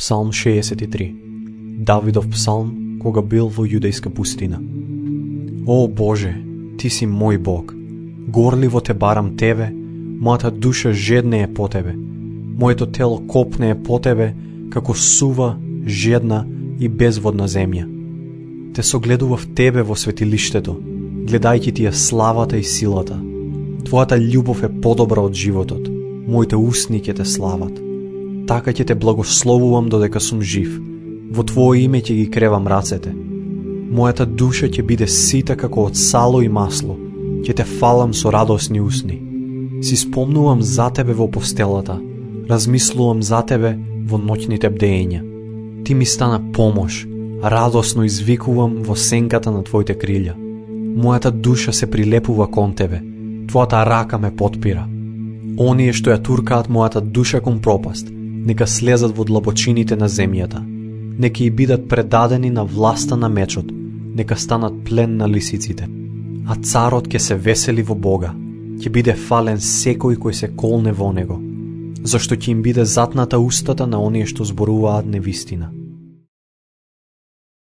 Псалм 63. Давидов псалм кога бил во јудејска пустина. О Боже, Ти си мој Бог. Горливо те барам Тебе, мојата душа жедне е по Тебе. Моето тело копне е по Тебе, како сува, жедна и безводна земја. Те согледував Тебе во светилиштето, гледајќи Ти ја славата и силата. Твојата љубов е подобра од животот, моите усни ќе Те слават. Така ќе Те благословувам додека сум жив, во Твое име ќе ги кревам рацете. Мојата душа ќе биде сита како од сало и масло, ќе Те фалам со радосни усни. Си спомнувам за Тебе во постелата, размислувам за Тебе во ноќните бдења. Ти ми стана помош, радосно извикувам во сенката на Твоите крилја. Мојата душа се прилепува кон Тебе, Твојата рака ме потпира. Оние што ја туркаат мојата душа кон пропаст, нека слезат во длабочините на земјата. Нека и бидат предадени на власта на мечот, нека станат плен на лисиците. А царот ќе се весели во Бога, ќе биде фален секој кој се колне во него, зашто ќе им биде затната устата на оние што зборуваат невистина.